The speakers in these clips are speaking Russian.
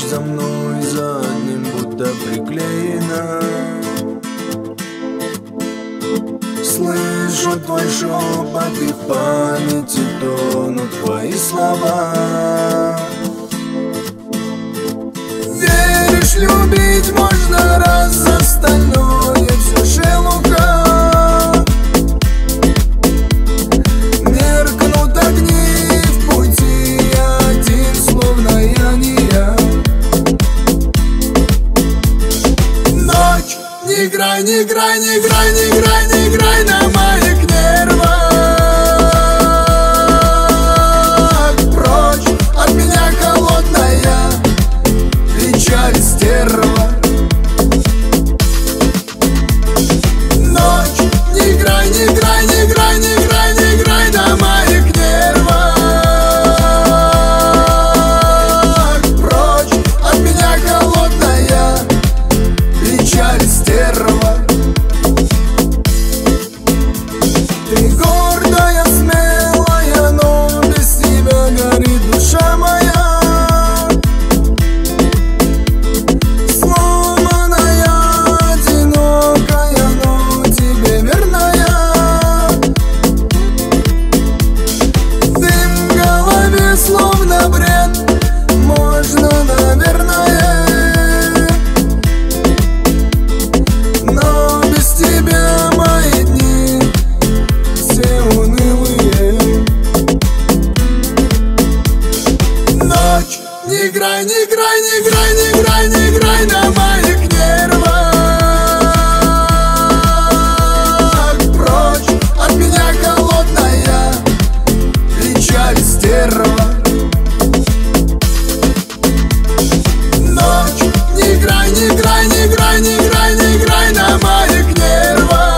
за мной за одним будто приклеена. Слышу твой шепот, и в памяти тонут твои слова. Веришь, любить можно, раз остальное все шелуха. Меркнут огни в пути, я один, словно я не я. Ночь, не играй, не играй, не играй, не играй, не играй на моих нервах. Прочь от меня, холодная печаль, стерва. Ночь, не играй, не играй, не играй, не играй, не играй на моих нервах. Прочь от меня, холодная печаль, стерва. Ты гордая, смелая, но без тебя горит душа моя. Сломанная, одинокая, но тебе верная. Дым в голове, словно бред, можно, наверное, но без тебя мои дни все унылые. Ночь, не играй, не играй, не играй, не играй, не играй на моих нервах. Прочь от меня, холодная печаль, стерва. Ночь, не играй, не играй, не играй, не играй, не играй на моих нервах.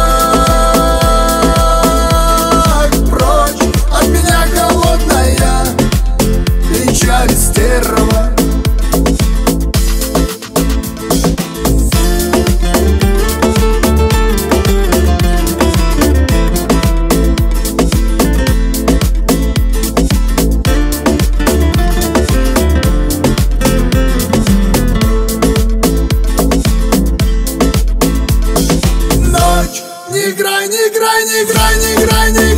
Прочь от меня, холодная печаль, стерва. Ночь, не играй, не играй, не играй, не играй, не